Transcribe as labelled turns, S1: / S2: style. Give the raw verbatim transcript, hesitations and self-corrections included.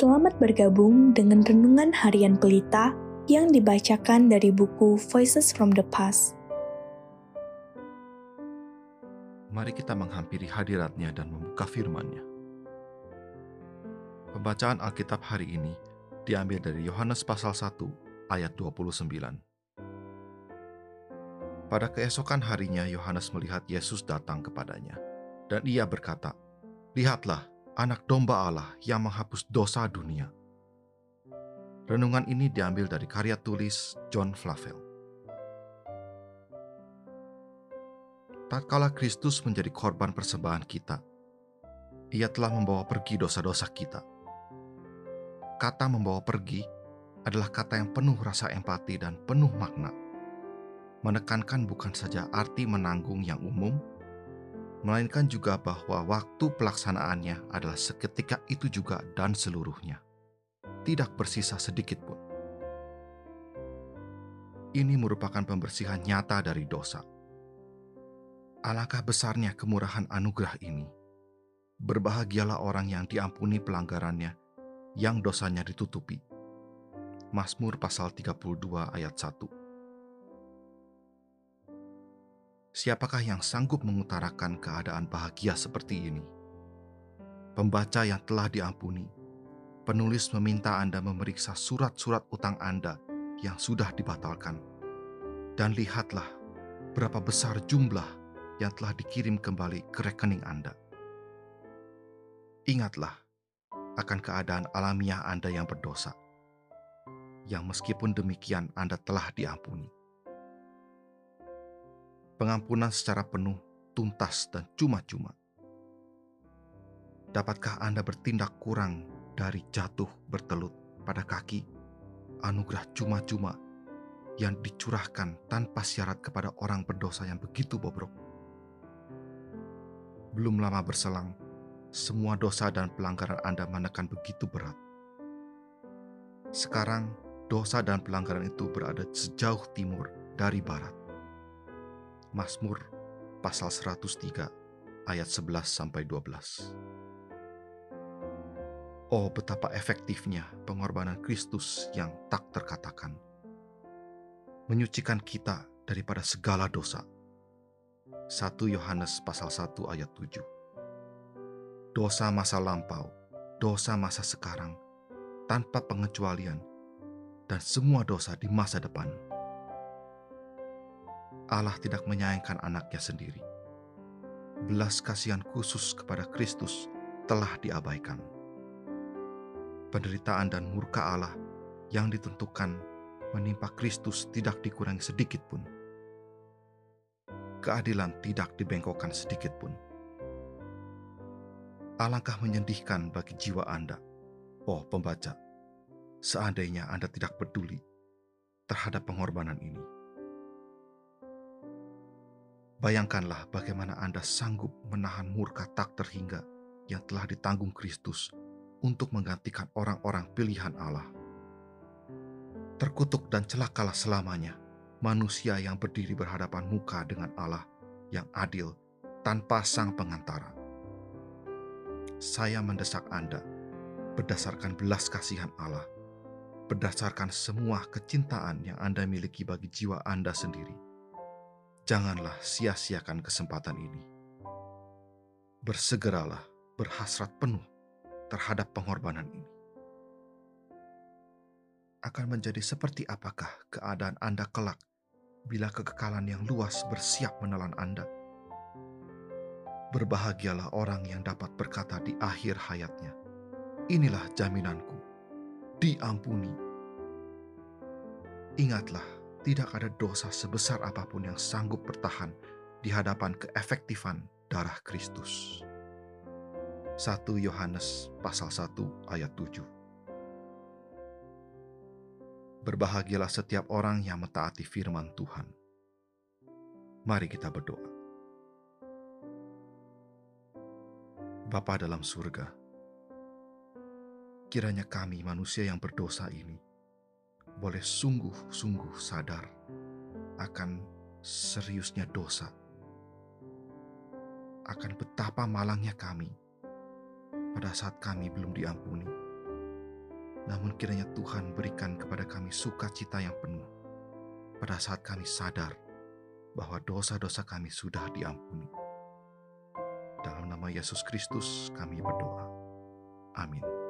S1: Selamat bergabung dengan Renungan Harian Pelita yang dibacakan dari buku Voices from the Past.
S2: Mari kita menghampiri hadirat-Nya dan membuka firman-Nya. Pembacaan Alkitab hari ini diambil dari Yohanes pasal satu ayat dua puluh sembilan. Pada keesokan harinya Yohanes melihat Yesus datang kepadanya, dan ia berkata, "Lihatlah, Anak Domba Allah yang menghapus dosa dunia." Renungan ini diambil dari karya tulis John Flavel. Tatkala Kristus menjadi korban persembahan kita, Ia telah membawa pergi dosa-dosa kita. Kata membawa pergi adalah kata yang penuh rasa empati dan penuh makna. Menekankan bukan saja arti menanggung yang umum, melainkan juga bahwa waktu pelaksanaannya adalah seketika itu juga dan seluruhnya. Tidak bersisa sedikit pun. Ini merupakan pembersihan nyata dari dosa. Alangkah besarnya kemurahan anugerah ini. Berbahagialah orang yang diampuni pelanggarannya, yang dosanya ditutupi. Mazmur pasal tiga puluh dua ayat satu. Siapakah yang sanggup mengutarakan keadaan bahagia seperti ini? Pembaca yang telah diampuni, penulis meminta Anda memeriksa surat-surat utang Anda yang sudah dibatalkan. Dan lihatlah berapa besar jumlah yang telah dikirim kembali ke rekening Anda. Ingatlah akan keadaan alamiah Anda yang berdosa, yang meskipun demikian Anda telah diampuni. Pengampunan secara penuh, tuntas, dan cuma-cuma. Dapatkah Anda bertindak kurang dari jatuh bertelut pada kaki anugerah cuma-cuma yang dicurahkan tanpa syarat kepada orang berdosa yang begitu bobrok? Belum lama berselang, semua dosa dan pelanggaran Anda menekan begitu berat. Sekarang, dosa dan pelanggaran itu berada sejauh timur dari barat. Mazmur pasal seratus tiga ayat sebelas sampai dua belas. Oh, betapa efektifnya pengorbanan Kristus yang tak terkatakan. Menyucikan kita daripada segala dosa. satu Yohanes pasal satu ayat tujuh. Dosa masa lampau, dosa masa sekarang, tanpa pengecualian, dan semua dosa di masa depan. Allah tidak menyayangkan anaknya sendiri. Belas kasihan khusus kepada Kristus telah diabaikan. Penderitaan dan murka Allah yang ditentukan menimpa Kristus tidak dikurangi sedikit pun. Keadilan tidak dibengkokkan sedikit pun. Alangkah menyedihkan bagi jiwa Anda, oh pembaca, seandainya Anda tidak peduli terhadap pengorbanan ini. Bayangkanlah bagaimana Anda sanggup menahan murka tak terhingga yang telah ditanggung Kristus untuk menggantikan orang-orang pilihan Allah. Terkutuk dan celakalah selamanya manusia yang berdiri berhadapan muka dengan Allah yang adil tanpa sang pengantara. Saya mendesak Anda berdasarkan belas kasihan Allah, berdasarkan semua kecintaan yang Anda miliki bagi jiwa Anda sendiri. Janganlah sia-siakan kesempatan ini. Bersegeralah berhasrat penuh terhadap pengorbanan ini. Akan menjadi seperti apakah keadaan Anda kelak bila kekekalan yang luas bersiap menelan Anda? Berbahagialah orang yang dapat berkata di akhir hayatnya, "Inilah jaminanku, diampuni." Ingatlah, tidak ada dosa sebesar apapun yang sanggup bertahan di hadapan keefektifan darah Kristus. satu Yohanes pasal satu ayat tujuh. Berbahagialah setiap orang yang mentaati firman Tuhan. Mari kita berdoa. Bapa dalam surga, kiranya kami manusia yang berdosa ini boleh sungguh-sungguh sadar akan seriusnya dosa, akan betapa malangnya kami pada saat kami belum diampuni, Namun kiranya Tuhan berikan kepada kami sukacita yang penuh pada saat kami sadar bahwa dosa-dosa kami sudah diampuni. Dalam nama Yesus Kristus kami berdoa. Amin.